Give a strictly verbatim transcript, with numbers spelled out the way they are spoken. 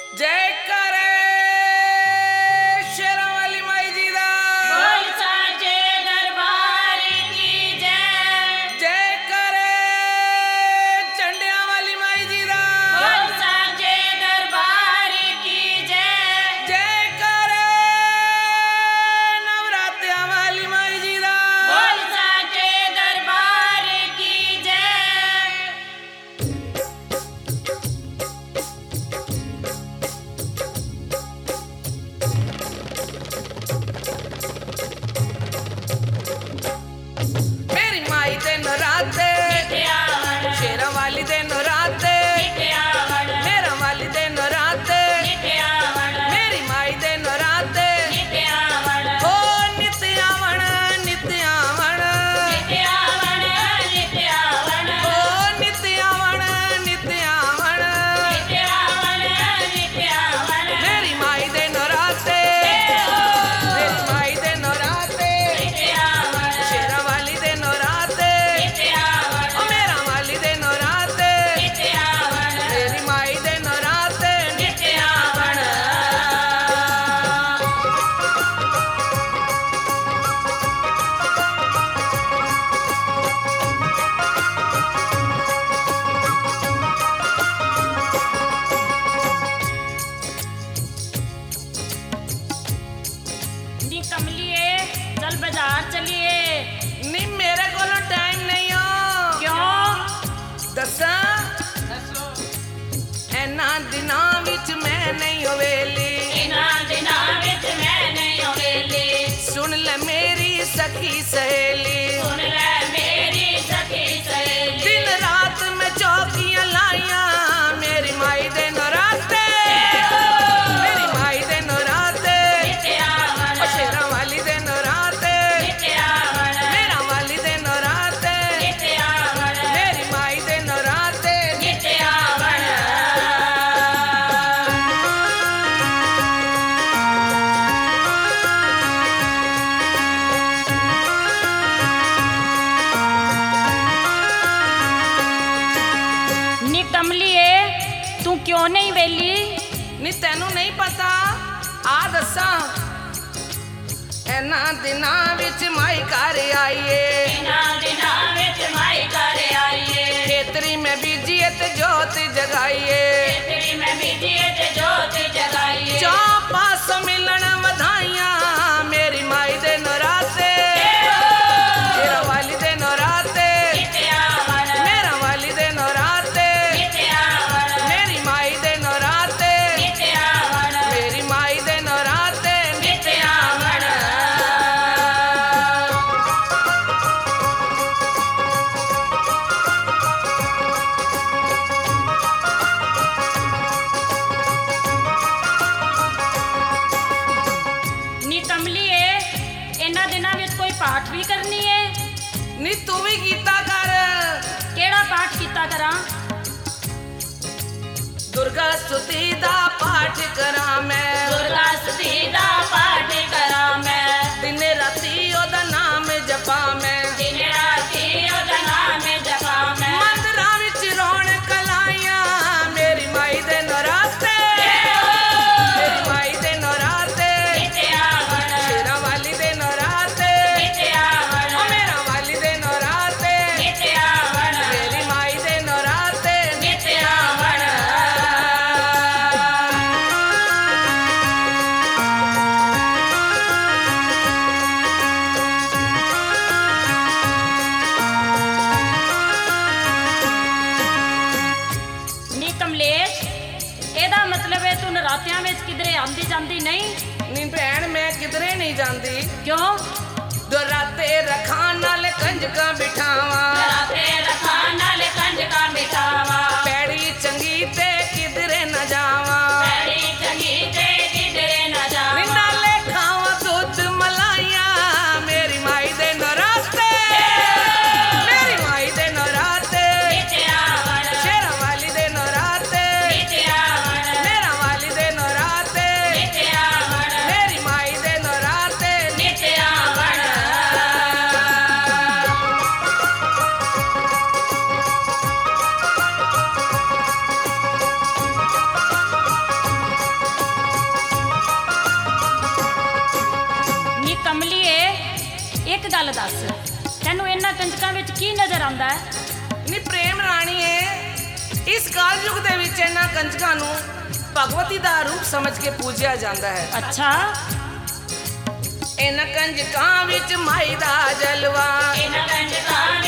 जय करे शेरा वाली माई जी दा बोल साचे दरबार की जय। जय करे चंडिया वाली माई जी दा बोल साचे दरबार की जय। जय करे नवरात्या वाली माई जी दा बोल साचे दरबार की जय। मेरी माई दे नराते नित्यावण शेरा वाली दे नराते नित्यावण मेरा वाली दे नराते नित्यावण मेरी माई दे नराते नित्यावण ओ नित्यावण नित्यावण नित्यावण नित्यावण ओ नित्यावण नित्यावण नित्यावण नित्यावण मेरी माई दे नराते मेरी माई दे नराते नित्यावण शेरा वाली दे नराते नित्यावण ओ मेरा वाली दे नराते नित्यावण मेरी माई दे नराते नित्यावण नी कमलिए चल बाजार चलिए। नी मेरे कोलों टाइम नहीं हो क्यों? दसा एना दिनां विच मैं नहीं होवेली इना दिना विच मैं नहीं होवेली। सुन ले मेरी सखी सहेली सुन ले मेरी सखी सहेली। दिन रात में चौकियां लाइया मेरी माई दे नराते मेरी माई दे नराते नित्यावण ओ शेरा वाली दे नराते नित्यावण मेरा वाली दे नराते नित्यावण मेरी माई दे नराते नित्यावण नी कमलिए तू क्यों नहीं वेली? नी तेनू नहीं पता आ दसा एना दिनां विच माई घर आईए इना दिना विच माई घर आईए। खेतरी में बीजिए ते जोत जगाइए तेरी मैं बीजिए ते जोत जगाइए। चौ पास मिलन वधाइया मेरी माई दे नराते शेरा वाली दे नराते नित्यावण मेरा वाली दे नराते नित्यावण मेरी माई दे नराते नित्यावण मेरी माई दे नराते नित्यावण नी कमलिए इन्हां दिनां विच कोई पाठ भी करनी है? नी तू भी कीता कर केड़ा पाठ कीता करा? दुर्गा स्तुति दा पाठ करा मैं दुर्गा स्तुति दा पाठ करा मैं। दिन राती ओदा नाम जपा मैं दिन राती ओदा नाम जपा मैं। मंदिरां विच रौनक लाइया मेरी माई दे नराते मेरी माई दे नराते नित्यावण शेरा वाली दे नराते नित्यावण ओ मेरा वाली दे नराते नित्यावण मेरी माई दे नराते नित्यावण नी कमलेश ਇਹਦਾ ਮਤਲਬ ਹੈ ਤੂੰ ਨਰਾਤਿਆਂ ਵਿੱਚ ਕਿਧਰੇ ਆਂਦੀ ਜਾਂਦੀ ਨਹੀਂ? नी भैन मैं किधरे नहीं जाती ਕਿਉਂ? दो राते रखा नाल कंजका बिठावा ਨਰਾਤੇ ਰਖਾ ਨਾਲ ਕੰਜਕਾਂ ਬਿਠਾਵਾ। पैड़ी चंगी ते किधरे न जावा ਪੈੜੀ ਚੰਗੀ ਤੇ ਕਿਧਰੇ ਨਾ ਜਾਵਾ। नाले खावा दूध मलाइया मेरी माई दे नराते मेरी माई दे नराते ਨਿत्यावण शेरा वाली दे नराते ਨਿत्यावण मेरा वाली दे नराते ਨਿत्यावण मेरी माई दे नराते ਨਿत्यावण ਇੱਕ ਗੱਲ ਦੱਸ, ਤੈਨੂੰ ਇਹਨਾਂ ਕੰਜਕਾਂ ਵਿੱਚ ਕੀ ਨਜ਼ਰ ਆਉਂਦਾ ਹੈ? ਨੀ ਪ੍ਰੇਮ ਰਾਣੀ ਏ, ਇਸ ਕਾਲਯੁਗ ਦੇ ਵਿੱਚ ਇਹਨਾਂ ਕੰਜਕਾਂ ਨੂੰ ਭਗਵਤੀ ਦਾ ਰੂਪ ਸਮਝ ਕੇ ਪੂਜਿਆ ਜਾਂਦਾ ਹੈ। ਅੱਛਾ, ਇਹਨਾਂ ਕੰਜਕਾਂ ਵਿੱਚ ਮਾਈ ਦਾ ਜਲਵਾ, ਇਹਨਾਂ ਕੰਜਕਾਂ